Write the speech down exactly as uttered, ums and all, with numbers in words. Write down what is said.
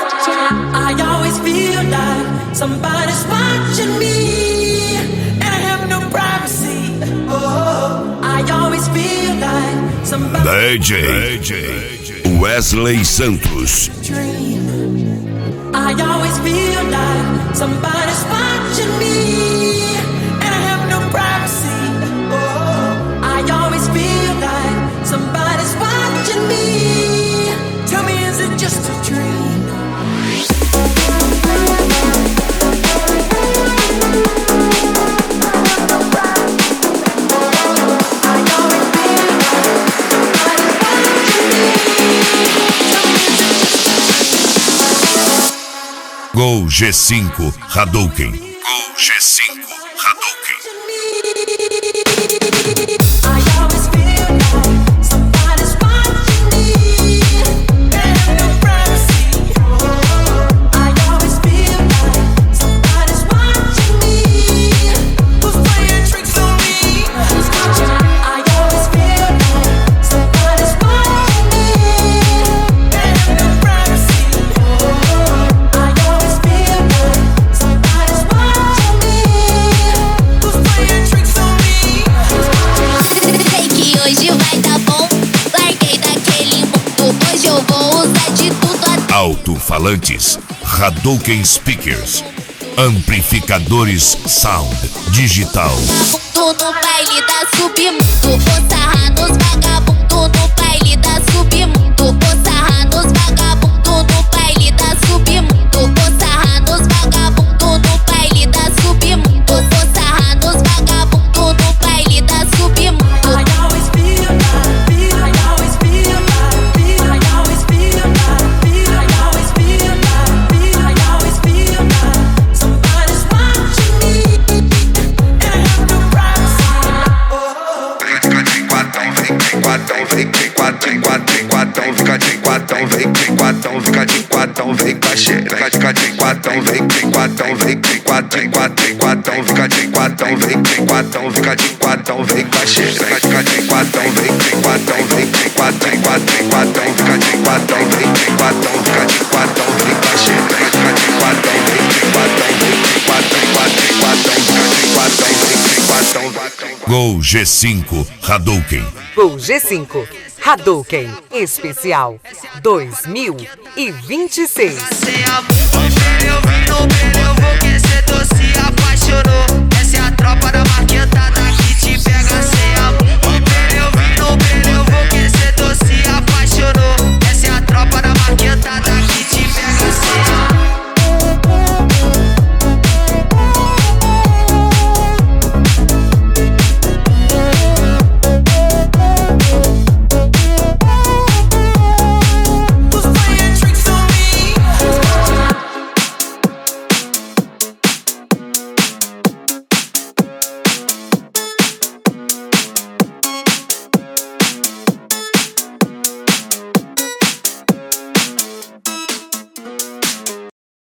I always feel like somebody's watching me, and I have no privacy. Oh, I always feel like somebody. D J, D J Wesley Santos. Dream. I always feel like somebody's watching me, and I have no privacy. Oh, I always feel like somebody's watching me. Tell me, is it just a dream? Gol G cinco Hadouken. Gol G cinco Hadouken. Alto-falantes, Hadouken Speakers, amplificadores Sound Digital. Tô no baile da submundo, vou sarrar nos vagabundo no baile da submundo, vou sarrar nos vagabundo no baile da submundo, vou sarrar nos vagabundo no baile da submundo, vou sarrar nos vagabundo no baile da submundo. I always feel like, feel, I always feel like, feel, I always feel like, feel, I always feel like, feel, I always feel like somebody's watching me, and I have no privacy. Oh. Fica de quatão, vem de quatão, vem de quatão, quatão, quatão, fica de quatão, vem de quatão, fica de quatão, vem com a xereca, fica de quatão, vem de quatão, vem de quatão, quatão, quatão, fica de quatão, vem de quatão, fica de quatão, vem com a xereca, fica de quatão, vem de quatão, vem de quatão, quatão, quatão, fica de quatão, vem de quatão, fica de quatão, vem com a xereca, fica de quatão, vem de quatão, vem de quatão, quatão, quatão, fica de quatão, vem de quatão, quatão. Gol G cinco Hadouken. Gol G cinco Hadouken Especial dois mil e vinte e seis. Sem amor, eu vim no brilho, eu vou que cê se apaixonou. Essa é a tropa da marquetada.